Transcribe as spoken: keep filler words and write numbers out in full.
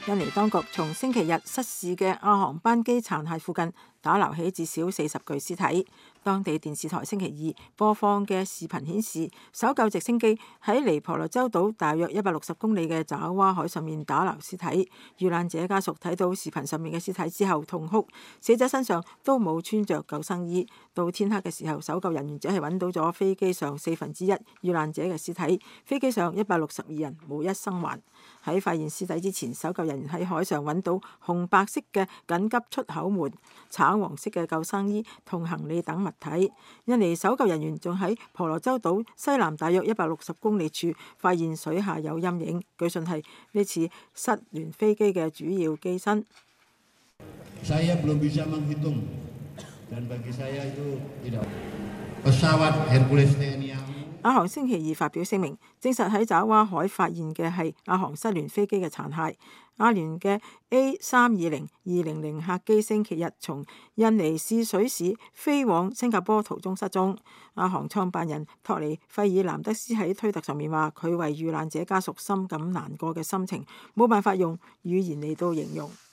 印尼當局從星期日失事嘅亞航班機殘骸附近打撈起至少四十具屍體。當地電視台星期二播放嘅視頻顯示，搜救直升機喺離婆羅洲島大約一百六十公里嘅爪哇海上面打撈屍體。遇難者家屬睇到視頻上面嘅屍體之後痛哭，死者身上都冇穿着救生衣。到天黑嘅時候，搜救人員只係揾到咗飛機上四分之一遇難者嘅屍體，飛機上一百六十二人無一生還。喺發現屍體之前，搜救人員喺海上揾到紅白色嘅緊急出口門、橙黃色嘅救生衣同行李等物體。印尼搜救人員仲喺婆羅洲島西南大約一百六十公里處發現水下有陰影，據信係呢次失聯飛機嘅主要機身。 Saya belum bisa menghitung dan bagi saya itu tidak. Pesawat Hercules T N I A。 亞航星期二發表聲明，證實喺爪哇海發現嘅係亞航失聯飛機嘅殘骸。亞聯嘅 A 三二零二零零客機星期日從印尼泗水市飛往新加坡途中失蹤。亞航創辦人托尼費爾南德斯喺推特上面話：佢為遇難者家屬深感難過嘅心情，冇辦法用語言嚟到形容。